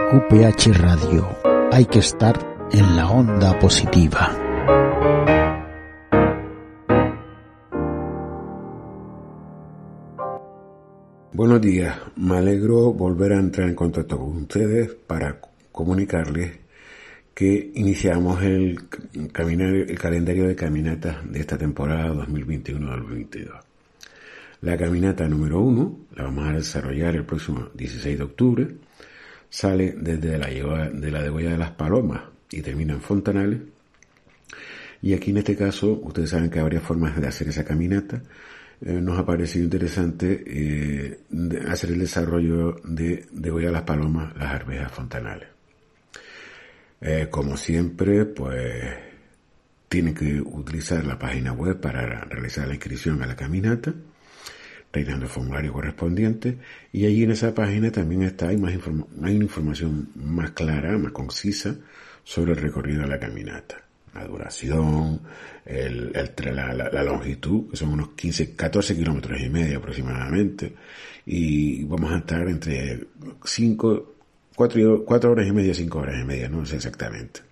QPH Radio. Hay que estar en la onda positiva. Buenos días, me alegro volver a entrar en contacto con ustedes para comunicarles que iniciamos el calendario de caminatas de esta temporada 2021-2022. La caminata número 1 la vamos a desarrollar el próximo 16 de octubre, sale desde la Degolla de las Palomas y termina en Fontanales. Y aquí en este caso, ustedes saben que hay varias formas de hacer esa caminata. Nos ha parecido interesante hacer el desarrollo de Degolla de las Palomas, las Arvejas, Fontanales. Como siempre, pues tienen que utilizar la página web para realizar la inscripción a la caminata, rellenando el formulario correspondiente, y allí en esa página también hay una información más clara, más concisa sobre el recorrido de la caminata. La duración, la longitud, que son unos 14 kilómetros y medio aproximadamente, y vamos a estar entre 4 horas y media, 5 horas y media, no sé exactamente.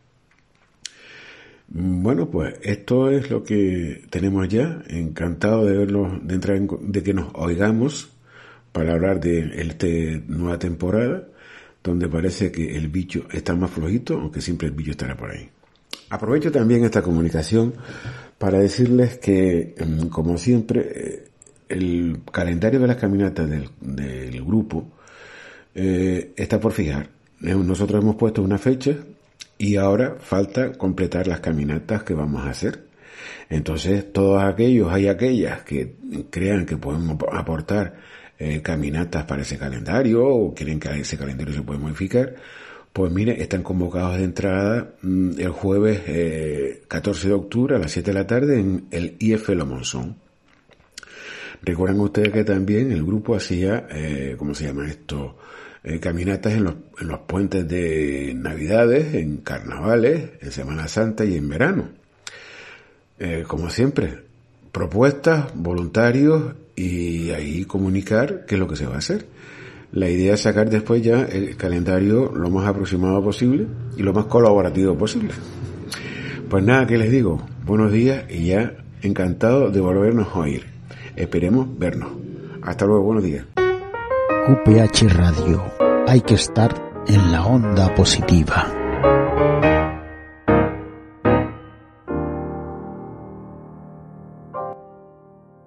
Bueno, pues esto es lo que tenemos ya. Encantado de verlos, de que nos oigamos para hablar de esta nueva temporada, donde parece que el bicho está más flojito, aunque siempre el bicho estará por ahí. Aprovecho también esta comunicación para decirles que, como siempre, el calendario de las caminatas del grupo está por fijar. Nosotros hemos puesto una fecha y ahora falta completar las caminatas que vamos a hacer. Entonces, todos aquellos y aquellas que crean que podemos aportar caminatas para ese calendario o quieren que ese calendario se pueda modificar, pues mire, están convocados de entrada el jueves 14 de octubre a las 7 de la tarde en el IF Lo Monzón. Recuerden ustedes que también el grupo hacía, ¿cómo se llama esto? Caminatas en los puentes de Navidades, en carnavales, en Semana Santa y en verano. Como siempre, propuestas, voluntarios y ahí comunicar qué es lo que se va a hacer. La idea es sacar después ya el calendario lo más aproximado posible y lo más colaborativo posible. Pues nada, ¿qué les digo? Buenos días y ya encantado de volvernos a oír. Esperemos vernos. Hasta luego, buenos días. QPH Radio. Hay que estar en la onda positiva.